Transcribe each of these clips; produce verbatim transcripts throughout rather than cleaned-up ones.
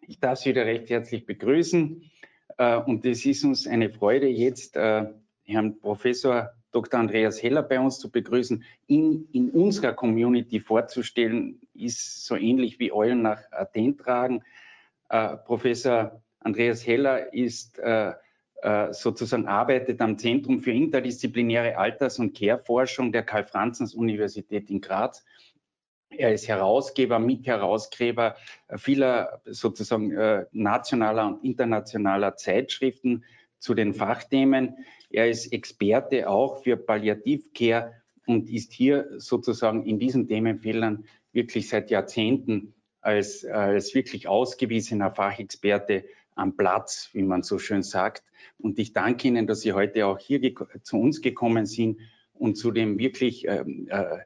Ich darf Sie wieder recht herzlich begrüßen und es ist uns eine Freude, jetzt Herrn Professor Doktor Andreas Heller bei uns zu begrüßen. Ihn in unserer Community vorzustellen, ist so ähnlich wie Eulen nach Athen tragen. Professor Andreas Heller ist sozusagen arbeitet am Zentrum für interdisziplinäre Alters- und Care-Forschung der Karl-Franzens-Universität in Graz. Er ist Herausgeber, Mitherausgeber vieler sozusagen äh, nationaler und internationaler Zeitschriften zu den Fachthemen. Er ist Experte auch für Palliativcare und ist hier sozusagen in diesen Themenfeldern wirklich seit Jahrzehnten als, als wirklich ausgewiesener Fachexperte am Platz, wie man so schön sagt. Und ich danke Ihnen, dass Sie heute auch hier zu uns gekommen sind und zu dem wirklich ähm, äh,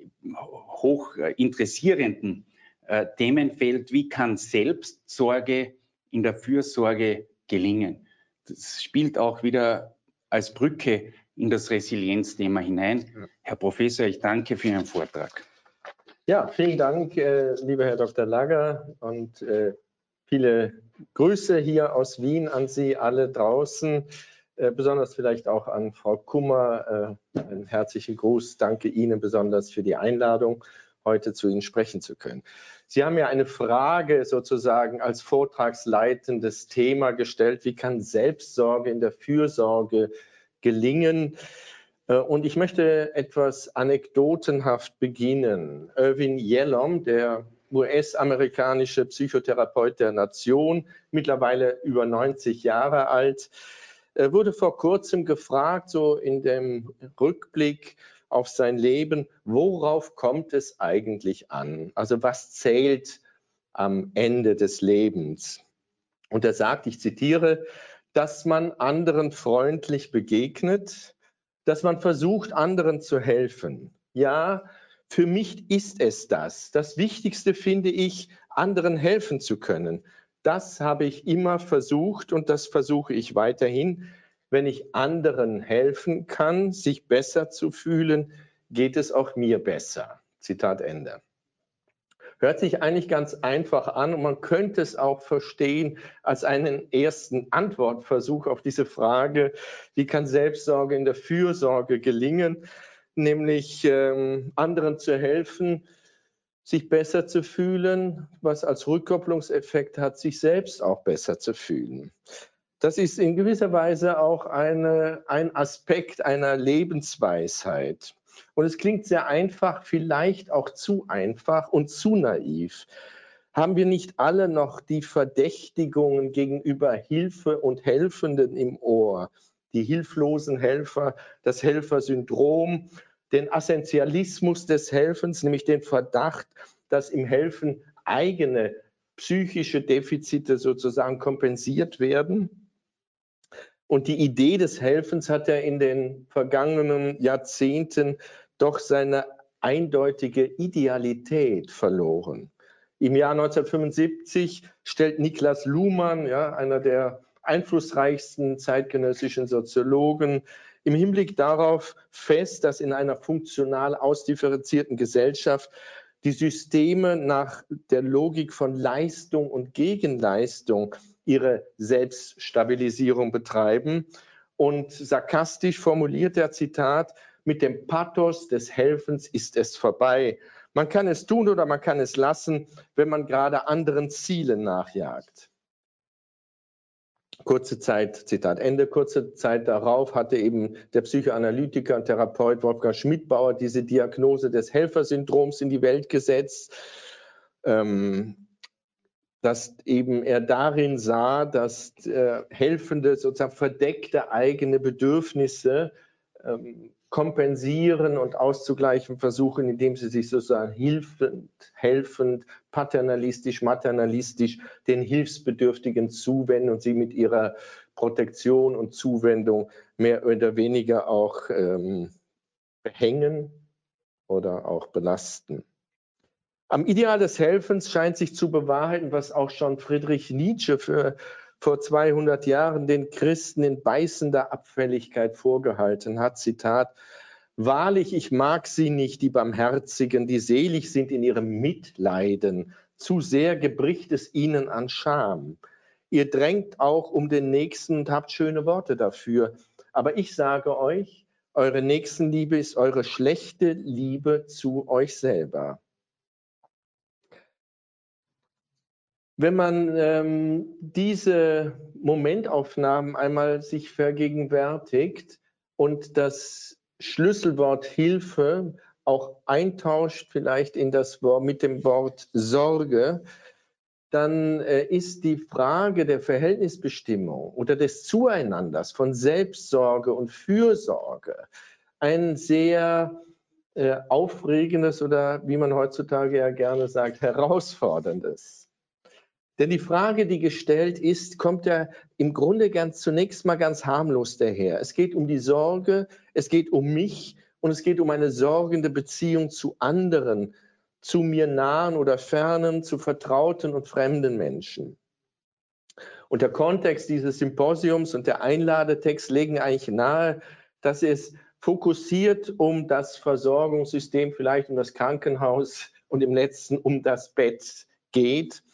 hoch interessierenden äh, Themenfeld, wie kann Selbstsorge in der Fürsorge gelingen. Das spielt auch wieder als Brücke in das Resilienzthema hinein. Ja. Herr Professor, ich danke für Ihren Vortrag. Ja, vielen Dank, äh, lieber Herr Doktor Lager, und äh, viele Grüße hier aus Wien an Sie alle draußen. Äh, besonders vielleicht auch an Frau Kummer, äh, einen herzlichen Gruß. Danke Ihnen besonders für die Einladung, heute zu Ihnen sprechen zu können. Sie haben ja eine Frage sozusagen als vortragsleitendes Thema gestellt: Wie kann Selbstsorge in der Fürsorge gelingen? Äh, und ich möchte etwas anekdotenhaft beginnen. Irvin Yalom, der U S-amerikanische Psychotherapeut der Nation, mittlerweile über neunzig Jahre alt, wurde vor kurzem gefragt, so in dem Rückblick auf sein Leben: Worauf kommt es eigentlich an? Also was zählt am Ende des Lebens? Und er sagt, ich zitiere, dass man anderen freundlich begegnet, dass man versucht, anderen zu helfen. Ja, für mich ist es das. Das Wichtigste finde ich, anderen helfen zu können. Das habe ich immer versucht und das versuche ich weiterhin. Wenn ich anderen helfen kann, sich besser zu fühlen, geht es auch mir besser. Zitat Ende. Hört sich eigentlich ganz einfach an und man könnte es auch verstehen als einen ersten Antwortversuch auf diese Frage, wie kann Selbstsorge in der Fürsorge gelingen, nämlich ähm, anderen zu helfen, sich besser zu fühlen, was als Rückkopplungseffekt hat, sich selbst auch besser zu fühlen. Das ist in gewisser Weise auch eine, ein Aspekt einer Lebensweisheit. Und es klingt sehr einfach, vielleicht auch zu einfach und zu naiv. Haben wir nicht alle noch die Verdächtigungen gegenüber Hilfe und Helfenden im Ohr? Die hilflosen Helfer, das Helfersyndrom, den Essentialismus des Helfens, nämlich den Verdacht, dass im Helfen eigene psychische Defizite sozusagen kompensiert werden. Und die Idee des Helfens hat ja in den vergangenen Jahrzehnten doch seine eindeutige Idealität verloren. Im Jahr neunzehnhundertfünfundsiebzig stellt Niklas Luhmann, ja, einer der einflussreichsten zeitgenössischen Soziologen, im Hinblick darauf fest, dass in einer funktional ausdifferenzierten Gesellschaft die Systeme nach der Logik von Leistung und Gegenleistung ihre Selbststabilisierung betreiben. Und sarkastisch formuliert er, Zitat, mit dem Pathos des Helfens ist es vorbei. Man kann es tun oder man kann es lassen, wenn man gerade anderen Zielen nachjagt. Kurze Zeit, Zitat Ende, kurze Zeit darauf hatte eben der Psychoanalytiker und Therapeut Wolfgang Schmidbauer diese Diagnose des Helfersyndroms in die Welt gesetzt, ähm, dass eben er darin sah, dass äh, Helfende sozusagen verdeckte eigene Bedürfnisse ähm, kompensieren und auszugleichen versuchen, indem sie sich sozusagen hilfend, helfend, paternalistisch, maternalistisch den Hilfsbedürftigen zuwenden und sie mit ihrer Protektion und Zuwendung mehr oder weniger auch ähm, behängen oder auch belasten. Am Ideal des Helfens scheint sich zu bewahrheiten, was auch schon Friedrich Nietzsche für vor zweihundert Jahren den Christen in beißender Abfälligkeit vorgehalten hat. Zitat: Wahrlich, ich mag sie nicht, die Barmherzigen, die selig sind in ihrem Mitleiden, zu sehr gebricht es ihnen an Scham. Ihr drängt auch um den Nächsten und habt schöne Worte dafür. Aber ich sage euch, eure Nächstenliebe ist eure schlechte Liebe zu euch selber. Wenn man ähm, diese Momentaufnahmen einmal sich vergegenwärtigt und das Schlüsselwort Hilfe auch eintauscht vielleicht in das Wort mit dem Wort Sorge, dann äh, ist die Frage der Verhältnisbestimmung oder des Zueinanders von Selbstsorge und Fürsorge ein sehr äh, aufregendes oder, wie man heutzutage ja gerne sagt, herausforderndes. Denn die Frage, die gestellt ist, kommt ja im Grunde ganz zunächst mal ganz harmlos daher. Es geht um die Sorge, es geht um mich und es geht um eine sorgende Beziehung zu anderen, zu mir nahen oder fernen, zu vertrauten und fremden Menschen. Und der Kontext dieses Symposiums und der Einladetext legen eigentlich nahe, dass es fokussiert um das Versorgungssystem, vielleicht um das Krankenhaus und im letzten um das Bett geht.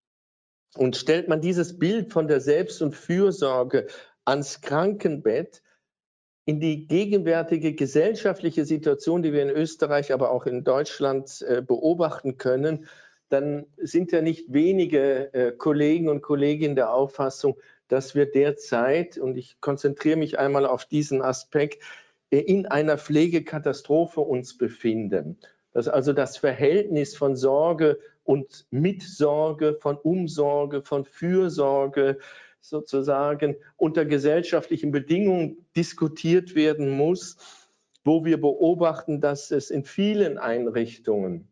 Und stellt man dieses Bild von der Selbst- und Fürsorge ans Krankenbett in die gegenwärtige gesellschaftliche Situation, die wir in Österreich, aber auch in Deutschland äh, beobachten können, dann sind ja nicht wenige äh, Kollegen und Kolleginnen der Auffassung, dass wir derzeit, und ich konzentriere mich einmal auf diesen Aspekt, äh, in einer Pflegekatastrophe uns befinden. Dass also das Verhältnis von Sorge und Mitsorge, von Umsorge, von Fürsorge sozusagen unter gesellschaftlichen Bedingungen diskutiert werden muss, wo wir beobachten, dass es in vielen Einrichtungen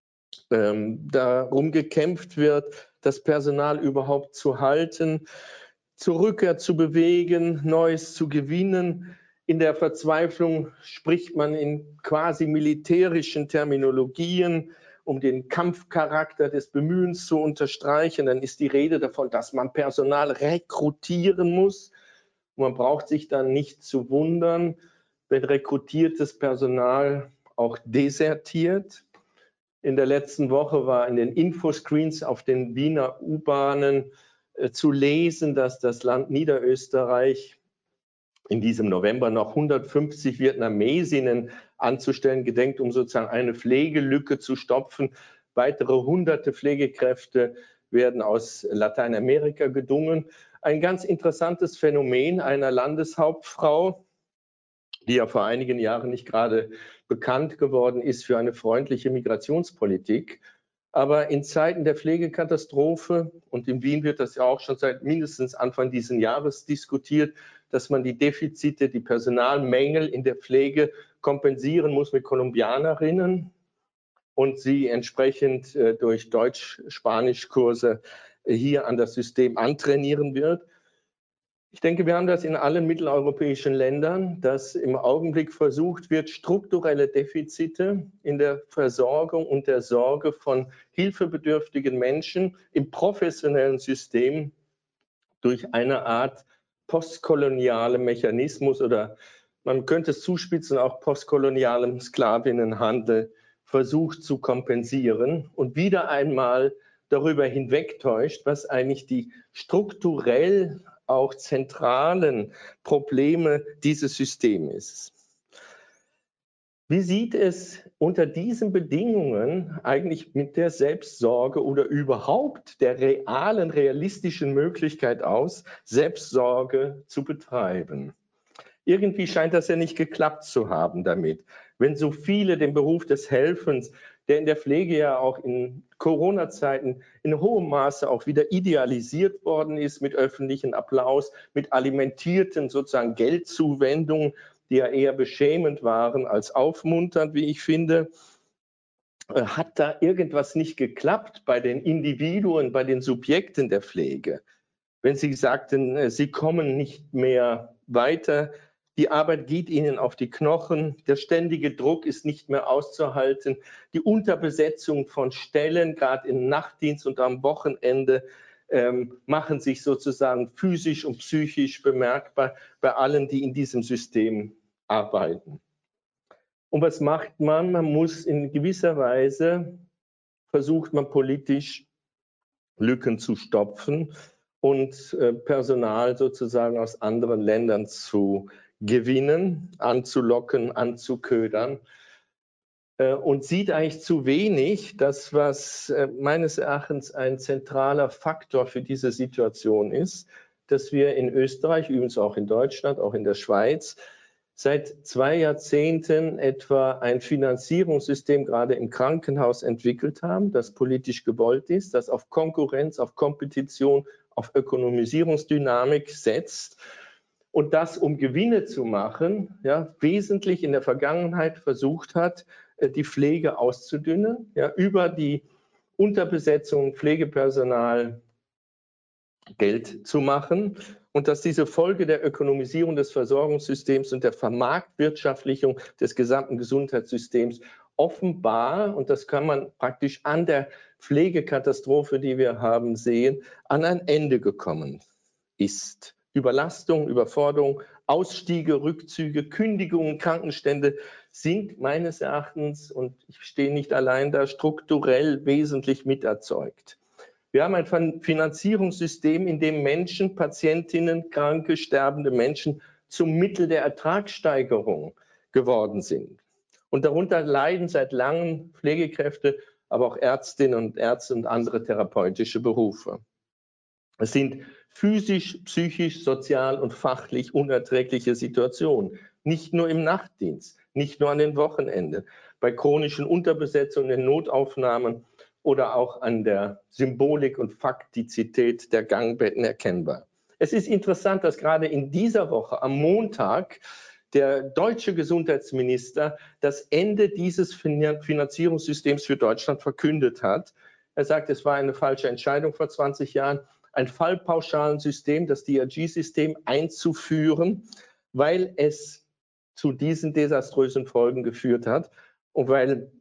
ähm, darum gekämpft wird, das Personal überhaupt zu halten, zur Rückkehr zu bewegen, Neues zu gewinnen. In der Verzweiflung spricht man in quasi militärischen Terminologien, um den Kampfcharakter des Bemühens zu unterstreichen. Dann ist die Rede davon, dass man Personal rekrutieren muss. Man braucht sich dann nicht zu wundern, wenn rekrutiertes Personal auch desertiert. In der letzten Woche war in den Infoscreens auf den Wiener U-Bahnen äh, zu lesen, dass das Land Niederösterreich in diesem November noch hundertfünfzig Vietnamesinnen anzustellen gedenkt, um sozusagen eine Pflegelücke zu stopfen. Weitere hunderte Pflegekräfte werden aus Lateinamerika gedungen. Ein ganz interessantes Phänomen einer Landeshauptfrau, die ja vor einigen Jahren nicht gerade bekannt geworden ist für eine freundliche Migrationspolitik. Aber in Zeiten der Pflegekatastrophe, und in Wien wird das ja auch schon seit mindestens Anfang dieses Jahres diskutiert, dass man die Defizite, die Personalmängel in der Pflege kompensieren muss mit Kolumbianerinnen und sie entsprechend äh, durch Deutsch-Spanisch-Kurse äh, hier an das System antrainieren wird. Ich denke, wir haben das in allen mitteleuropäischen Ländern, dass im Augenblick versucht wird, strukturelle Defizite in der Versorgung und der Sorge von hilfebedürftigen Menschen im professionellen System durch eine Art postkoloniale Mechanismus oder man könnte es zuspitzen, auch postkolonialem Sklavinnenhandel versucht zu kompensieren und wieder einmal darüber hinwegtäuscht, was eigentlich die strukturell auch zentralen Probleme dieses Systems ist. Wie sieht es unter diesen Bedingungen eigentlich mit der Selbstsorge oder überhaupt der realen, realistischen Möglichkeit aus, Selbstsorge zu betreiben? Irgendwie scheint das ja nicht geklappt zu haben damit. Wenn so viele den Beruf des Helfens, der in der Pflege ja auch in Corona-Zeiten in hohem Maße auch wieder idealisiert worden ist mit öffentlichem Applaus, mit alimentierten sozusagen Geldzuwendungen, die ja eher beschämend waren als aufmunternd, wie ich finde, hat da irgendwas nicht geklappt bei den Individuen, bei den Subjekten der Pflege. Wenn Sie sagten, Sie kommen nicht mehr weiter, die Arbeit geht Ihnen auf die Knochen, der ständige Druck ist nicht mehr auszuhalten, die Unterbesetzung von Stellen, gerade im Nachtdienst und am Wochenende, ähm, machen sich sozusagen physisch und psychisch bemerkbar bei allen, die in diesem System arbeiten. Und was macht man? Man muss in gewisser Weise versucht man politisch Lücken zu stopfen und äh, Personal sozusagen aus anderen Ländern zu gewinnen, anzulocken, anzuködern. Äh, und sieht eigentlich zu wenig, das, was äh, meines Erachtens ein zentraler Faktor für diese Situation ist, dass wir in Österreich, übrigens auch in Deutschland, auch in der Schweiz, seit zwei Jahrzehnten etwa ein Finanzierungssystem gerade im Krankenhaus entwickelt haben, das politisch gewollt ist, das auf Konkurrenz, auf Kompetition, auf Ökonomisierungsdynamik setzt und das, um Gewinne zu machen, ja, wesentlich in der Vergangenheit versucht hat, die Pflege auszudünnen, ja, über die Unterbesetzung, Pflegepersonal Geld zu machen und dass diese Folge der Ökonomisierung des Versorgungssystems und der Vermarktwirtschaftlichung des gesamten Gesundheitssystems offenbar, und das kann man praktisch an der Pflegekatastrophe, die wir haben, sehen, an ein Ende gekommen ist. Überlastung, Überforderung, Ausstiege, Rückzüge, Kündigungen, Krankenstände sind meines Erachtens, und ich stehe nicht allein da, strukturell wesentlich miterzeugt. Wir haben ein Finanzierungssystem, in dem Menschen, Patientinnen, kranke, sterbende Menschen zum Mittel der Ertragssteigerung geworden sind. Und darunter leiden seit langem Pflegekräfte, aber auch Ärztinnen und Ärzte und andere therapeutische Berufe. Es sind physisch, psychisch, sozial und fachlich unerträgliche Situationen. Nicht nur im Nachtdienst, nicht nur an den Wochenenden, bei chronischen Unterbesetzungen in Notaufnahmen oder auch an der Symbolik und Faktizität der Gangbetten erkennbar. Es ist interessant, dass gerade in dieser Woche am Montag der deutsche Gesundheitsminister das Ende dieses Finanzierungssystems für Deutschland verkündet hat. Er sagt, es war eine falsche Entscheidung vor zwanzig Jahren, ein Fallpauschalensystem, das D R G-System einzuführen, weil es zu diesen desaströsen Folgen geführt hat und weil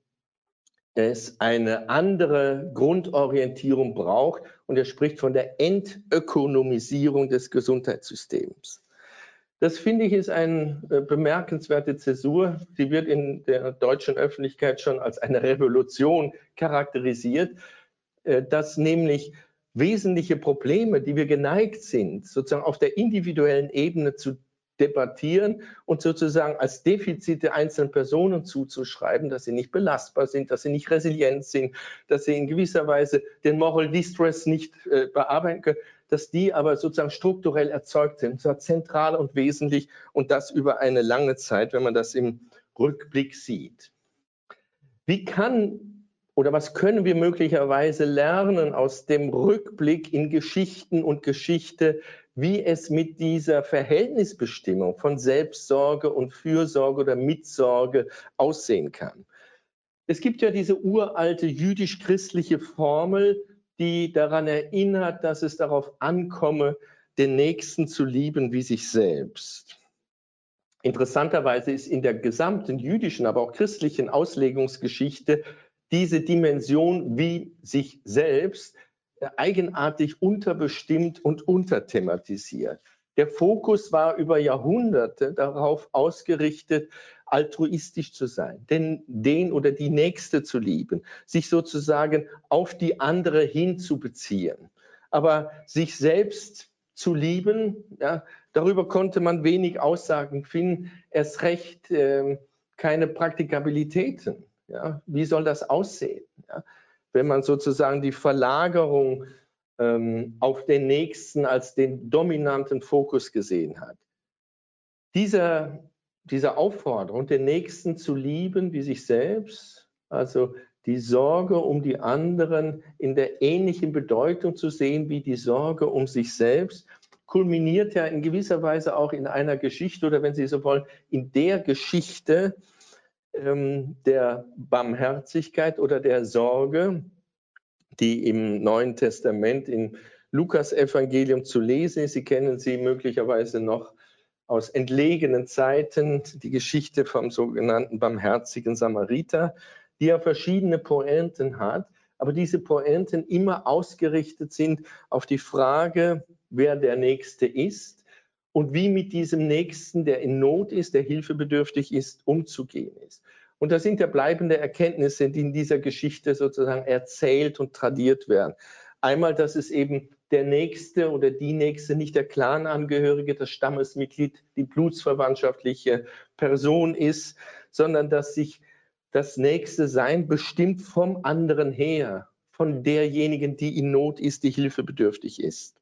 es eine andere Grundorientierung braucht. Und er spricht von der Entökonomisierung des Gesundheitssystems. Das, finde ich, ist eine äh, bemerkenswerte Zäsur. Sie wird in der deutschen Öffentlichkeit schon als eine Revolution charakterisiert, äh, dass nämlich wesentliche Probleme, die wir geneigt sind, sozusagen auf der individuellen Ebene zu debattieren und sozusagen als Defizite einzelnen Personen zuzuschreiben, dass sie nicht belastbar sind, dass sie nicht resilient sind, dass sie in gewisser Weise den Moral Distress nicht äh, bearbeiten können, dass die aber sozusagen strukturell erzeugt sind, und zwar zentral und wesentlich, und das über eine lange Zeit, wenn man das im Rückblick sieht. Wie kann oder was können wir möglicherweise lernen aus dem Rückblick in Geschichten und Geschichte, wie es mit dieser Verhältnisbestimmung von Selbstsorge und Fürsorge oder Mitsorge aussehen kann? Es gibt ja diese uralte jüdisch-christliche Formel, die daran erinnert, dass es darauf ankomme, den Nächsten zu lieben wie sich selbst. Interessanterweise ist in der gesamten jüdischen, aber auch christlichen Auslegungsgeschichte diese Dimension wie sich selbst eigenartig unterbestimmt und unterthematisiert. Der Fokus war über Jahrhunderte darauf ausgerichtet, altruistisch zu sein, den, den oder die Nächste zu lieben, sich sozusagen auf die andere hinzubeziehen. Aber sich selbst zu lieben, ja, darüber konnte man wenig Aussagen finden, erst recht äh, keine Praktikabilitäten. Ja, wie soll das aussehen, ja, wenn man sozusagen die Verlagerung ähm, auf den Nächsten als den dominanten Fokus gesehen hat? Dieser, diese Aufforderung, den Nächsten zu lieben wie sich selbst, also die Sorge um die anderen in der ähnlichen Bedeutung zu sehen wie die Sorge um sich selbst, kulminiert ja in gewisser Weise auch in einer Geschichte oder, wenn Sie so wollen, in der Geschichte der Barmherzigkeit oder der Sorge, die im Neuen Testament im Lukas-Evangelium zu lesen ist. Sie kennen sie möglicherweise noch aus entlegenen Zeiten, die Geschichte vom sogenannten barmherzigen Samariter, die ja verschiedene Pointen hat, aber diese Pointen immer ausgerichtet sind auf die Frage, wer der Nächste ist und wie mit diesem Nächsten, der in Not ist, der hilfebedürftig ist, umzugehen ist. Und das sind ja bleibende Erkenntnisse, die in dieser Geschichte sozusagen erzählt und tradiert werden. Einmal, dass es eben der Nächste oder die Nächste, nicht der Clanangehörige, das Stammesmitglied, die blutsverwandtschaftliche Person ist, sondern dass sich das nächste Sein bestimmt vom anderen her, von derjenigen, die in Not ist, die hilfebedürftig ist.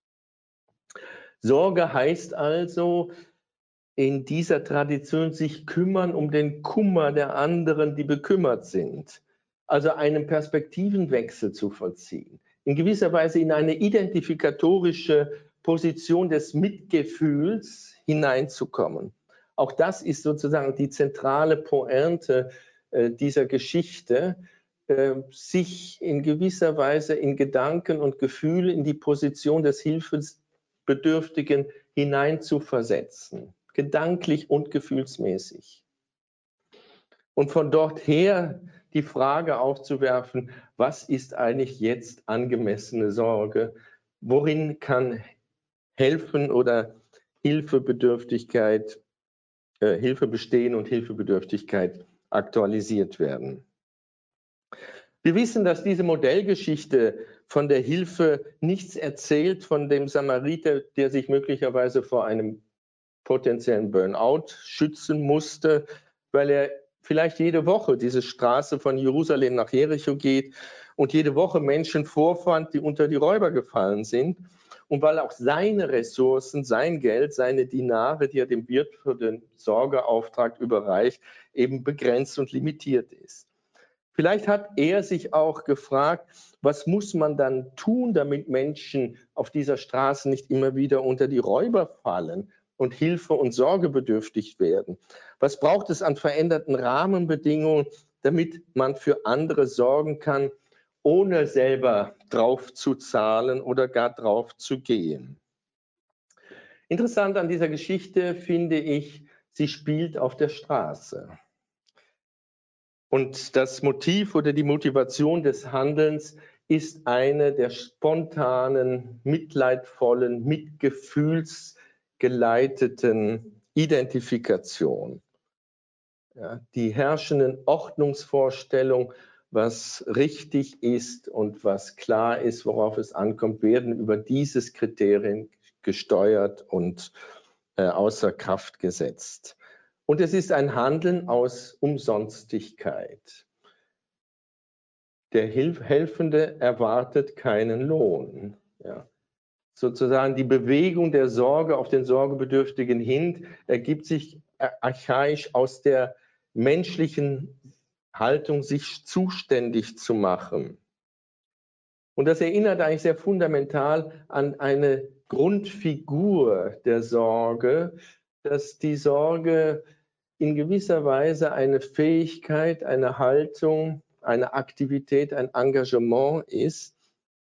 Sorge heißt also, in dieser Tradition sich kümmern um den Kummer der anderen, die bekümmert sind. Also einen Perspektivenwechsel zu vollziehen. In gewisser Weise in eine identifikatorische Position des Mitgefühls hineinzukommen. Auch das ist sozusagen die zentrale Pointe äh, dieser Geschichte, äh, sich in gewisser Weise in Gedanken und Gefühle in die Position des Hilfebedürftigen hineinzuversetzen. Gedanklich und gefühlsmäßig. Und von dort her die Frage aufzuwerfen, was ist eigentlich jetzt angemessene Sorge? Worin kann Helfen oder Hilfebedürftigkeit, äh, Hilfe bestehen und Hilfebedürftigkeit aktualisiert werden? Wir wissen, dass diese Modellgeschichte von der Hilfe nichts erzählt von dem Samariter, der sich möglicherweise vor einem potenziellen Burnout schützen musste, weil er vielleicht jede Woche diese Straße von Jerusalem nach Jericho geht und jede Woche Menschen vorfand, die unter die Räuber gefallen sind und weil auch seine Ressourcen, sein Geld, seine Dinare, die er dem Wirt für den Sorgeauftrag überreicht, eben begrenzt und limitiert ist. Vielleicht hat er sich auch gefragt, was muss man dann tun, damit Menschen auf dieser Straße nicht immer wieder unter die Räuber fallen und Hilfe und Sorge bedürftig werden? Was braucht es an veränderten Rahmenbedingungen, damit man für andere sorgen kann, ohne selber drauf zu zahlen oder gar drauf zu gehen? Interessant an dieser Geschichte finde ich, sie spielt auf der Straße. Und das Motiv oder die Motivation des Handelns ist eine der spontanen, mitleidvollen, mitgefühlsgeleiteten Identifikation. Ja, die herrschenden Ordnungsvorstellungen, was richtig ist und was klar ist, worauf es ankommt, werden über dieses Kriterium gesteuert und äh, außer Kraft gesetzt. Und es ist ein Handeln aus Umsonstigkeit. Der Hilf Helfende erwartet keinen Lohn. Ja. Sozusagen die Bewegung der Sorge auf den Sorgebedürftigen hin ergibt sich archaisch aus der menschlichen Haltung, sich zuständig zu machen. Und das erinnert eigentlich sehr fundamental an eine Grundfigur der Sorge, dass die Sorge in gewisser Weise eine Fähigkeit, eine Haltung, eine Aktivität, ein Engagement ist,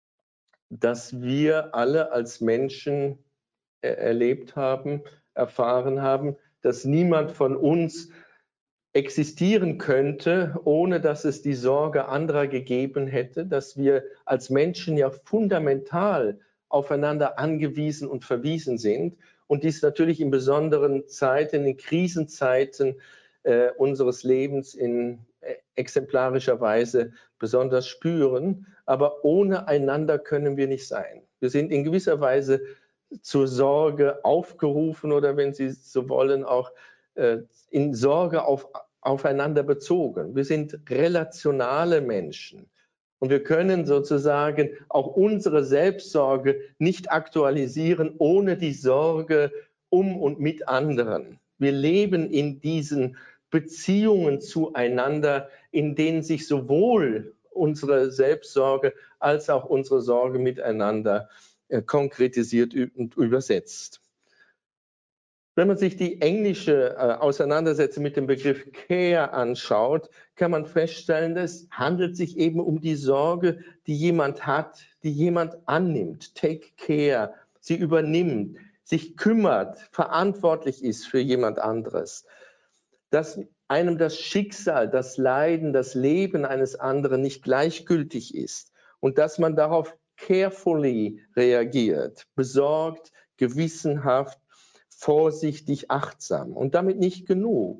das wir alle als Menschen erlebt haben, erfahren haben, dass niemand von uns existieren könnte, ohne dass es die Sorge anderer gegeben hätte, dass wir als Menschen ja fundamental aufeinander angewiesen und verwiesen sind und dies natürlich in besonderen Zeiten, in Krisenzeiten äh, unseres Lebens in äh, exemplarischer Weise besonders spüren. Aber ohne einander können wir nicht sein. Wir sind in gewisser Weise zur Sorge aufgerufen oder wenn Sie so wollen, auch äh, in Sorge auf, aufeinander bezogen. Wir sind relationale Menschen. Und wir können sozusagen auch unsere Selbstsorge nicht aktualisieren ohne die Sorge um und mit anderen. Wir leben in diesen Beziehungen zueinander, in denen sich sowohl unsere Selbstsorge als auch unsere Sorge miteinander äh, konkretisiert und übersetzt. Wenn man sich die englische äh, Auseinandersetzung mit dem Begriff Care anschaut, kann man feststellen, es handelt sich eben um die Sorge, die jemand hat, die jemand annimmt, take care, sie übernimmt, sich kümmert, verantwortlich ist für jemand anderes. Dass einem das Schicksal, das Leiden, das Leben eines anderen nicht gleichgültig ist und dass man darauf carefully reagiert, besorgt, gewissenhaft, vorsichtig, achtsam und damit nicht genug.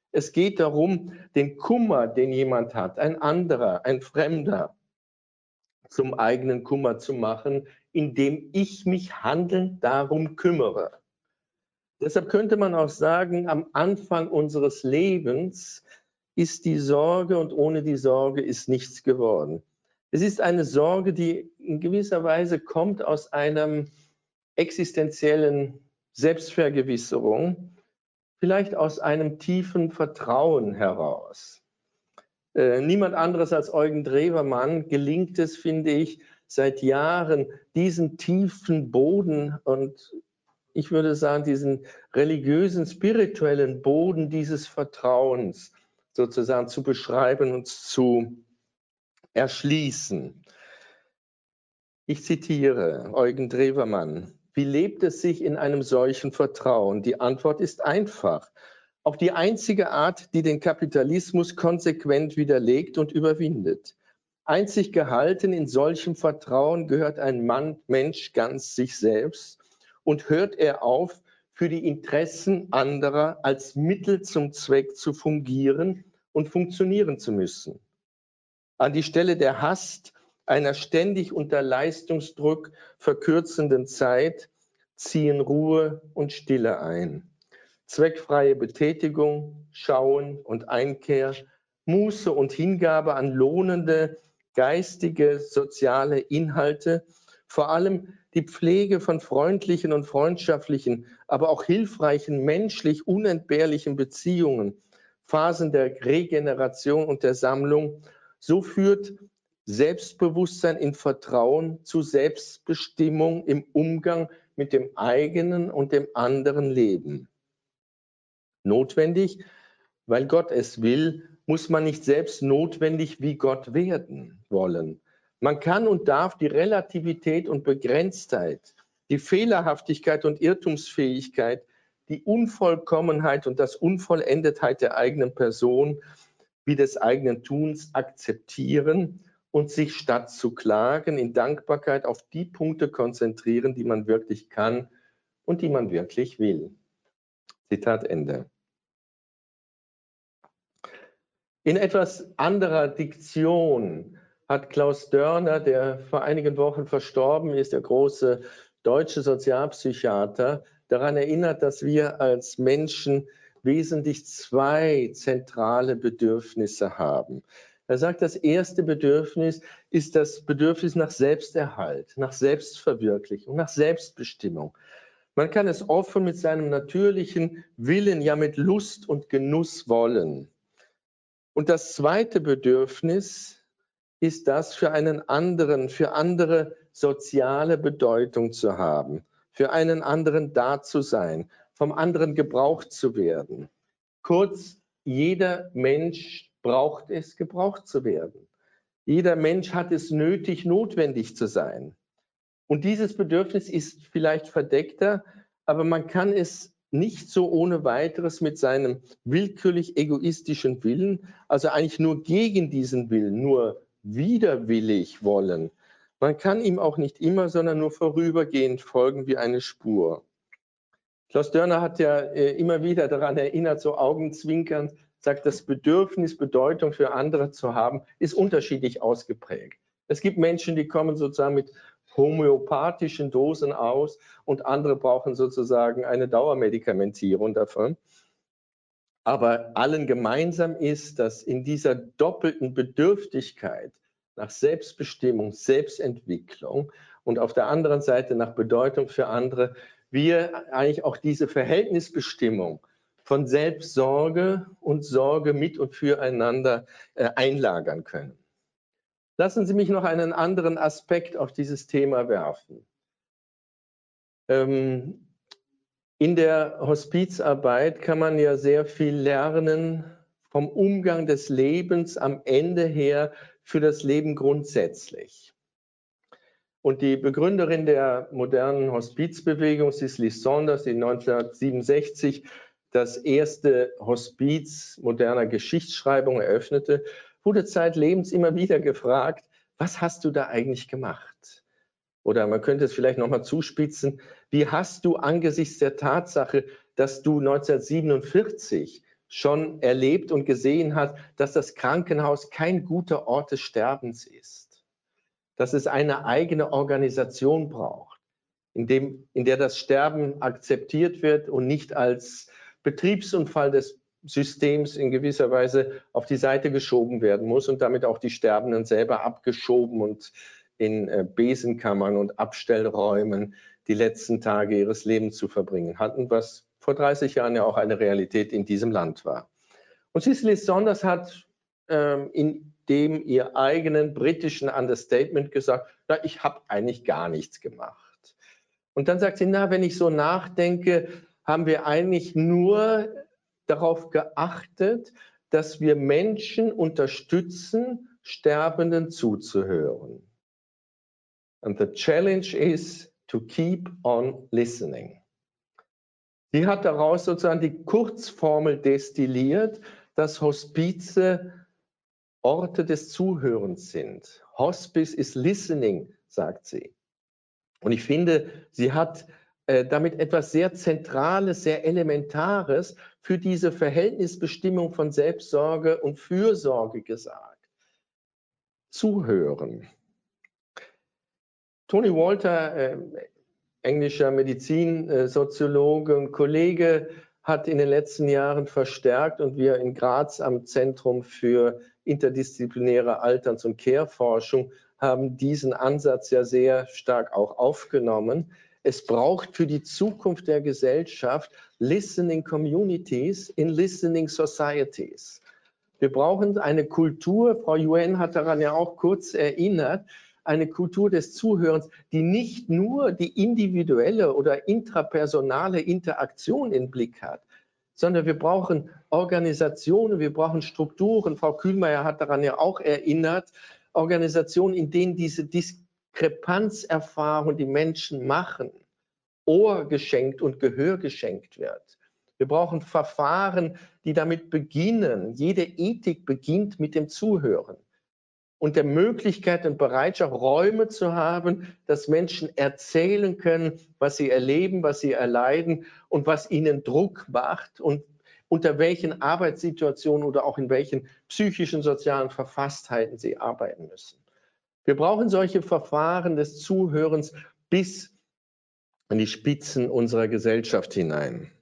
Es geht darum, den Kummer, den jemand hat, ein anderer, ein Fremder, zum eigenen Kummer zu machen, indem ich mich handelnd darum kümmere. Deshalb könnte man auch sagen, am Anfang unseres Lebens ist die Sorge und ohne die Sorge ist nichts geworden. Es ist eine Sorge, die in gewisser Weise kommt aus einer existenziellen Selbstvergewisserung, vielleicht aus einem tiefen Vertrauen heraus. Äh, niemand anderes als Eugen Drewermann gelingt es, finde ich, seit Jahren diesen tiefen Boden und ich würde sagen, diesen religiösen, spirituellen Boden dieses Vertrauens sozusagen zu beschreiben und zu erschließen. Ich zitiere Eugen Drewermann. Wie lebt es sich in einem solchen Vertrauen? Die Antwort ist einfach. Auf die einzige Art, die den Kapitalismus konsequent widerlegt und überwindet. Einzig gehalten in solchem Vertrauen gehört ein Mann, Mensch ganz sich selbst und hört er auf, für die Interessen anderer als Mittel zum Zweck zu fungieren und funktionieren zu müssen. An die Stelle der Hast, einer ständig unter Leistungsdruck verkürzenden Zeit, ziehen Ruhe und Stille ein. Zweckfreie Betätigung, Schauen und Einkehr, Muße und Hingabe an lohnende geistige, soziale Inhalte, vor allem die Pflege von freundlichen und freundschaftlichen, aber auch hilfreichen, menschlich unentbehrlichen Beziehungen, Phasen der Regeneration und der Sammlung, so führt Selbstbewusstsein in Vertrauen zu Selbstbestimmung im Umgang mit dem eigenen und dem anderen Leben. Notwendig, weil Gott es will, muss man nicht selbst notwendig wie Gott werden wollen. Man kann und darf die Relativität und Begrenztheit, die Fehlerhaftigkeit und Irrtumsfähigkeit, die Unvollkommenheit und das Unvollendetheit der eigenen Person wie des eigenen Tuns akzeptieren und sich statt zu klagen in Dankbarkeit auf die Punkte konzentrieren, die man wirklich kann und die man wirklich will. Zitat Ende. In etwas anderer Diktion hat Klaus Dörner, der vor einigen Wochen verstorben ist, der große deutsche Sozialpsychiater, daran erinnert, dass wir als Menschen wesentlich zwei zentrale Bedürfnisse haben. Er sagt, das erste Bedürfnis ist das Bedürfnis nach Selbsterhalt, nach Selbstverwirklichung, nach Selbstbestimmung. Man kann es offen mit seinem natürlichen Willen, ja mit Lust und Genuss wollen. Und das zweite Bedürfnis ist das, für einen anderen, für andere soziale Bedeutung zu haben, für einen anderen da zu sein, vom anderen gebraucht zu werden. Kurz, jeder Mensch braucht es, gebraucht zu werden. Jeder Mensch hat es nötig, notwendig zu sein. Und dieses Bedürfnis ist vielleicht verdeckter, aber man kann es nicht so ohne weiteres mit seinem willkürlich egoistischen Willen, also eigentlich nur gegen diesen Willen, nur widerwillig wollen. Man kann ihm auch nicht immer, sondern nur vorübergehend folgen wie eine Spur. Klaus Dörner hat ja äh, immer wieder daran erinnert, so augenzwinkernd, sagt, das Bedürfnis, Bedeutung für andere zu haben, ist unterschiedlich ausgeprägt. Es gibt Menschen, die kommen sozusagen mit homöopathischen Dosen aus und andere brauchen sozusagen eine Dauermedikamentierung davon. Aber allen gemeinsam ist, dass in dieser doppelten Bedürftigkeit nach Selbstbestimmung, Selbstentwicklung und auf der anderen Seite nach Bedeutung für andere, wir eigentlich auch diese Verhältnisbestimmung von Selbstsorge und Sorge mit und füreinander äh, einlagern können. Lassen Sie mich noch einen anderen Aspekt auf dieses Thema werfen. Ähm, in der Hospizarbeit kann man ja sehr viel lernen vom Umgang des Lebens am Ende her für das Leben grundsätzlich. Und die Begründerin der modernen Hospizbewegung, Cicely Saunders, die neunzehnhundertsiebenundsechzig das erste Hospiz moderner Geschichtsschreibung eröffnete, wurde zeitlebens immer wieder gefragt, was hast du da eigentlich gemacht? Oder man könnte es vielleicht nochmal zuspitzen, wie hast du angesichts der Tatsache, dass du neunzehnhundertsiebenundvierzig schon erlebt und gesehen hat, dass das Krankenhaus kein guter Ort des Sterbens ist, dass es eine eigene Organisation braucht, in dem, in der das Sterben akzeptiert wird und nicht als Betriebsunfall des Systems in gewisser Weise auf die Seite geschoben werden muss und damit auch die Sterbenden selber abgeschoben und in äh, Besenkammern und Abstellräumen die letzten Tage ihres Lebens zu verbringen hatten, was vor dreißig Jahren ja auch eine Realität in diesem Land war. Und Cicely Saunders hat ähm, in dem ihr eigenen britischen Understatement gesagt, na, ich habe eigentlich gar nichts gemacht. Und dann sagt sie, na, wenn ich so nachdenke, haben wir eigentlich nur darauf geachtet, dass wir Menschen unterstützen, Sterbenden zuzuhören. And the challenge is to keep on listening. Sie hat daraus sozusagen die Kurzformel destilliert, dass Hospize Orte des Zuhörens sind. Hospice is listening, sagt sie. Und ich finde, sie hat äh, damit etwas sehr Zentrales, sehr Elementares für diese Verhältnisbestimmung von Selbstsorge und Fürsorge gesagt. Zuhören. Tony Walter, äh, englischer Medizinsoziologe und Kollege, hat in den letzten Jahren verstärkt und wir in Graz am Zentrum für interdisziplinäre Alterns- und Care-Forschung haben diesen Ansatz ja sehr stark auch aufgenommen. Es braucht für die Zukunft der Gesellschaft Listening Communities in Listening Societies. Wir brauchen eine Kultur, Frau Yuen hat daran ja auch kurz erinnert, eine Kultur des Zuhörens, die nicht nur die individuelle oder intrapersonale Interaktion im Blick hat, sondern wir brauchen Organisationen, wir brauchen Strukturen. Frau Kühlmeier hat daran ja auch erinnert, Organisationen, in denen diese Diskrepanzerfahrung, die Menschen machen, Ohr geschenkt und Gehör geschenkt wird. Wir brauchen Verfahren, die damit beginnen. Jede Ethik beginnt mit dem Zuhören und der Möglichkeit und Bereitschaft, Räume zu haben, dass Menschen erzählen können, was sie erleben, was sie erleiden und was ihnen Druck macht und unter welchen Arbeitssituationen oder auch in welchen psychischen, sozialen Verfasstheiten sie arbeiten müssen. Wir brauchen solche Verfahren des Zuhörens bis an die Spitzen unserer Gesellschaft hinein.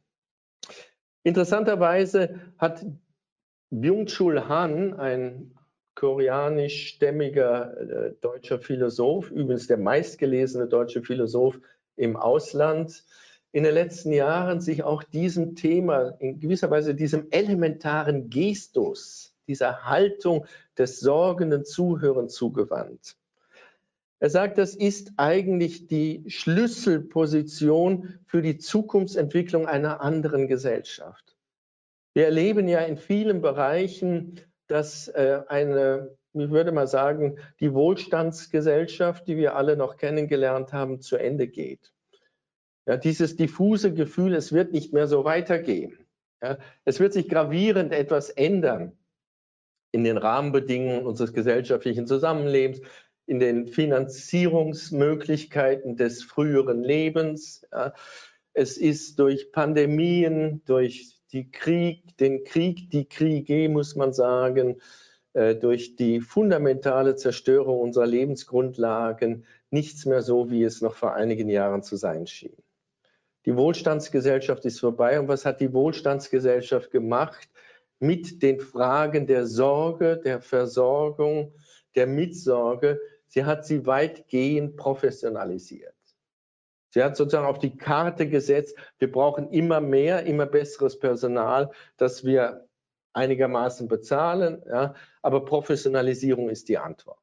Interessanterweise hat Byung-Chul Han, ein koreanischstämmiger äh, deutscher Philosoph, übrigens der meistgelesene deutsche Philosoph im Ausland, in den letzten Jahren sich auch diesem Thema, in gewisser Weise diesem elementaren Gestus, dieser Haltung des sorgenden Zuhörens zugewandt. Er sagt, das ist eigentlich die Schlüsselposition für die Zukunftsentwicklung einer anderen Gesellschaft. Wir erleben ja in vielen Bereichen, dass äh, eine, ich würde mal sagen, die Wohlstandsgesellschaft, die wir alle noch kennengelernt haben, zu Ende geht. Ja, dieses diffuse Gefühl, es wird nicht mehr so weitergehen. Ja, es wird sich gravierend etwas ändern in den Rahmenbedingungen unseres gesellschaftlichen Zusammenlebens, in den Finanzierungsmöglichkeiten des früheren Lebens. Ja, es ist durch Pandemien, durch die Krieg, den Krieg, die Kriege, muss man sagen, äh, durch die fundamentale Zerstörung unserer Lebensgrundlagen nichts mehr so, wie es noch vor einigen Jahren zu sein schien. Die Wohlstandsgesellschaft ist vorbei. Und was hat die Wohlstandsgesellschaft gemacht mit den Fragen der Sorge, der Versorgung, der Mitsorge? Sie hat sie weitgehend professionalisiert. Sie hat sozusagen auf die Karte gesetzt, wir brauchen immer mehr, immer besseres Personal, das wir einigermaßen bezahlen, ja, aber Professionalisierung ist die Antwort.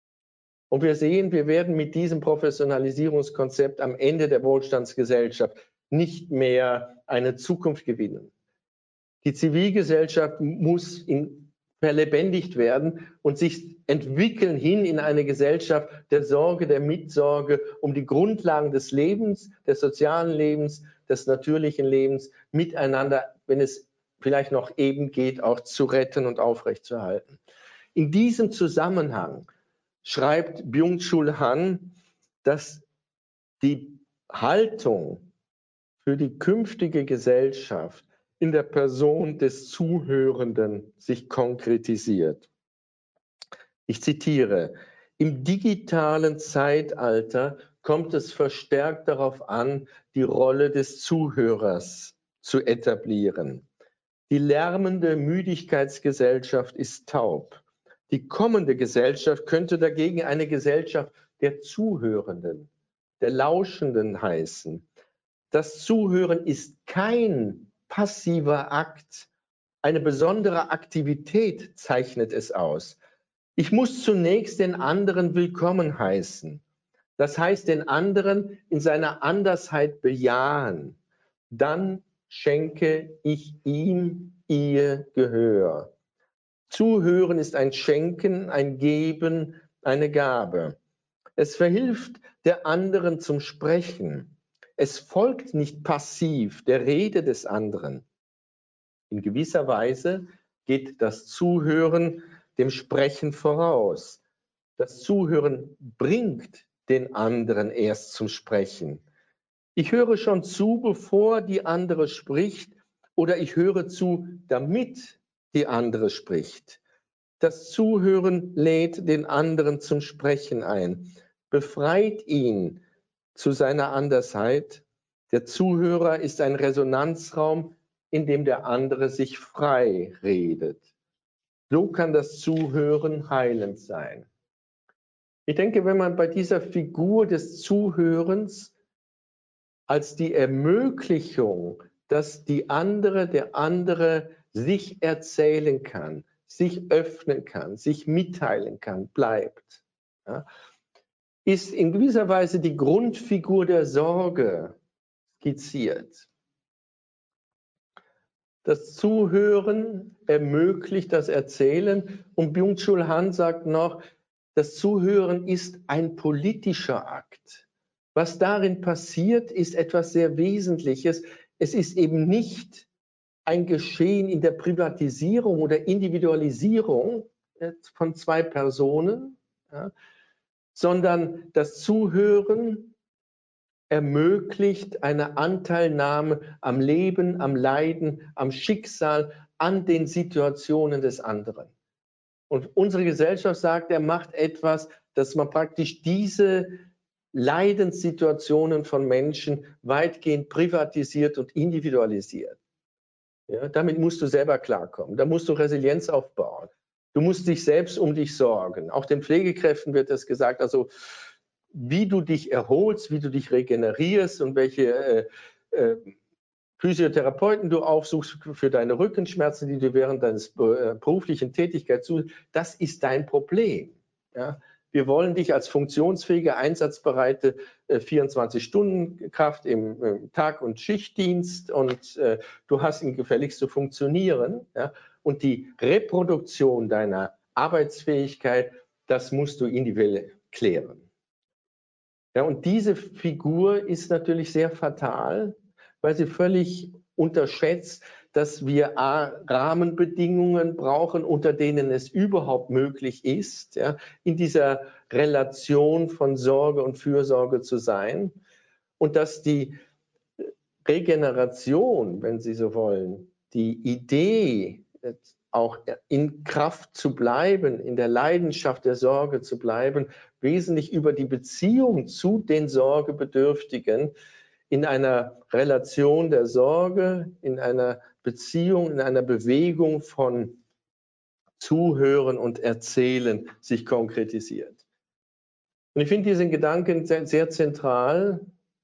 Und wir sehen, wir werden mit diesem Professionalisierungskonzept am Ende der Wohlstandsgesellschaft nicht mehr eine Zukunft gewinnen. Die Zivilgesellschaft muss in, verlebendigt werden und sich entwickeln hin in eine Gesellschaft der Sorge, der Mitsorge um die Grundlagen des Lebens, des sozialen Lebens, des natürlichen Lebens miteinander, wenn es vielleicht noch eben geht, auch zu retten und aufrechtzuerhalten. In diesem Zusammenhang schreibt Byung-Chul Han, dass die Haltung für die künftige Gesellschaft in der Person des Zuhörenden sich konkretisiert. Ich zitiere: Im digitalen Zeitalter kommt es verstärkt darauf an, die Rolle des Zuhörers zu etablieren. Die lärmende Müdigkeitsgesellschaft ist taub. Die kommende Gesellschaft könnte dagegen eine Gesellschaft der Zuhörenden, der Lauschenden heißen. Das Zuhören ist kein passiver Akt. Eine besondere Aktivität zeichnet es aus. Ich muss zunächst den anderen willkommen heißen. Das heißt, den anderen in seiner Andersheit bejahen. Dann schenke ich ihm ihr Gehör. Zuhören ist ein Schenken, ein Geben, eine Gabe. Es verhilft der anderen zum Sprechen. Es folgt nicht passiv der Rede des anderen. In gewisser Weise geht das Zuhören dem Sprechen voraus. Das Zuhören bringt den anderen erst zum Sprechen. Ich höre schon zu, bevor die andere spricht, oder ich höre zu, damit die andere spricht. Das Zuhören lädt den anderen zum Sprechen ein, befreit ihn zu seiner Andersheit. Der Zuhörer ist ein Resonanzraum, in dem der andere sich frei redet. So kann das Zuhören heilend sein. Ich denke, wenn man bei dieser Figur des Zuhörens als die Ermöglichung, dass die andere, der andere sich erzählen kann, sich öffnen kann, sich mitteilen kann, bleibt, ja, ist in gewisser Weise die Grundfigur der Sorge skizziert. Das Zuhören ermöglicht das Erzählen und Byung-Chul Han sagt noch, das Zuhören ist ein politischer Akt. Was darin passiert, ist etwas sehr Wesentliches. Es ist eben nicht ein Geschehen in der Privatisierung oder Individualisierung von zwei Personen, ja, sondern das Zuhören ermöglicht eine Anteilnahme am Leben, am Leiden, am Schicksal, an den Situationen des anderen. Und unsere Gesellschaft sagt, er macht etwas, dass man praktisch diese Leidenssituationen von Menschen weitgehend privatisiert und individualisiert. Ja, damit musst du selber klarkommen. Da musst du Resilienz aufbauen. Du musst dich selbst um dich sorgen. Auch den Pflegekräften wird das gesagt. Also wie du dich erholst, wie du dich regenerierst und welche äh, äh, Physiotherapeuten du aufsuchst für deine Rückenschmerzen, die du während deines äh, beruflichen Tätigkeit suchst, das ist dein Problem. Ja? Wir wollen dich als funktionsfähige, einsatzbereite äh, vierundzwanzig-Stunden-Kraft im äh, Tag- und Schichtdienst und äh, du hast ihn gefälligst zu funktionieren. Ja? Und die Reproduktion deiner Arbeitsfähigkeit, das musst du individuell klären. Ja, und diese Figur ist natürlich sehr fatal, weil sie völlig unterschätzt, dass wir A, Rahmenbedingungen brauchen, unter denen es überhaupt möglich ist, ja, in dieser Relation von Sorge und Fürsorge zu sein und dass die Regeneration, wenn Sie so wollen, die Idee, auch in Kraft zu bleiben, in der Leidenschaft der Sorge zu bleiben, wesentlich über die Beziehung zu den Sorgebedürftigen in einer Relation der Sorge, in einer Beziehung, in einer Bewegung von Zuhören und Erzählen sich konkretisiert. Und ich finde diesen Gedanken sehr, sehr zentral,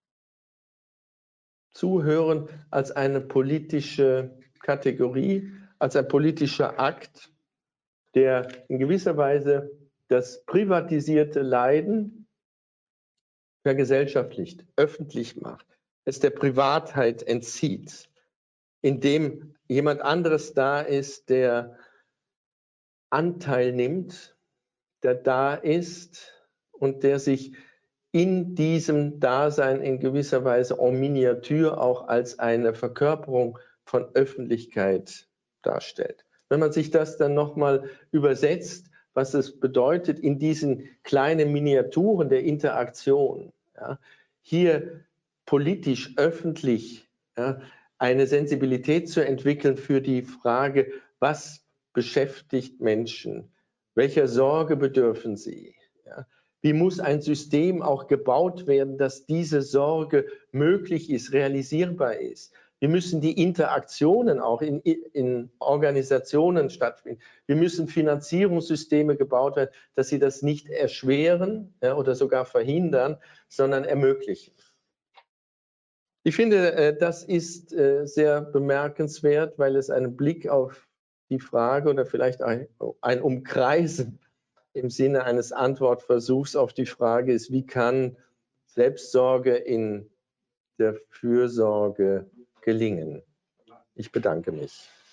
Zuhören als eine politische Kategorie, als ein politischer Akt, der in gewisser Weise das privatisierte Leiden vergesellschaftlicht, öffentlich macht, es der Privatheit entzieht, indem jemand anderes da ist, der Anteil nimmt, der da ist und der sich in diesem Dasein in gewisser Weise en Miniatur auch als eine Verkörperung von Öffentlichkeit darstellt. Wenn man sich das dann nochmal übersetzt, was es bedeutet in diesen kleinen Miniaturen der Interaktion, ja, hier politisch, öffentlich, ja, eine Sensibilität zu entwickeln für die Frage, was beschäftigt Menschen? Welcher Sorge bedürfen sie? Ja. Wie muss ein System auch gebaut werden, dass diese Sorge möglich ist, realisierbar ist? Wir müssen die Interaktionen auch in, in Organisationen stattfinden. Wir müssen Finanzierungssysteme gebaut werden, dass sie das nicht erschweren, ja, oder sogar verhindern, sondern ermöglichen. Ich finde, das ist sehr bemerkenswert, weil es einen Blick auf die Frage oder vielleicht ein, ein Umkreisen im Sinne eines Antwortversuchs auf die Frage ist, wie kann Selbstsorge in der Fürsorge gelingen? Ich bedanke mich.